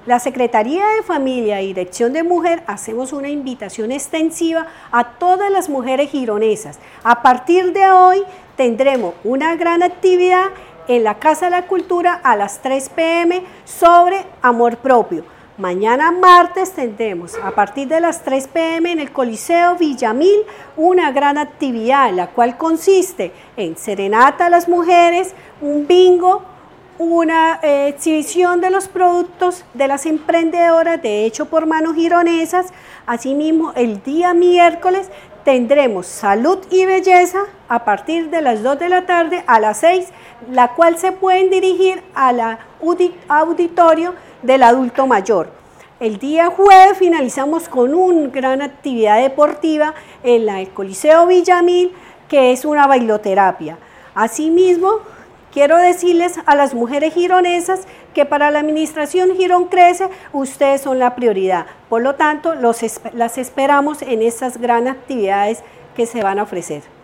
La Secretaría de Familia y Dirección de Mujer hacemos una invitación extensiva a todas las mujeres gironesas. A partir de hoy tendremos una gran actividad en la Casa de la Cultura a las 3 p.m. sobre amor propio. Mañana martes tendremos a partir de las 3 p.m. en el Coliseo Villamil una gran actividad, la cual consiste en serenata a las mujeres, un bingo, una exhibición de los productos de las emprendedoras de hecho por manos gironesas. Asimismo, el día miércoles tendremos salud y belleza a partir de las 2 de la tarde a las 6, la cual se pueden dirigir al auditorio del adulto mayor. El día jueves finalizamos con una gran actividad deportiva en el Coliseo Villamil, que es una bailoterapia. Asimismo, quiero decirles a las mujeres gironesas que para la Administración Girón Crece, ustedes son la prioridad. Por lo tanto, las esperamos en estas grandes actividades que se van a ofrecer.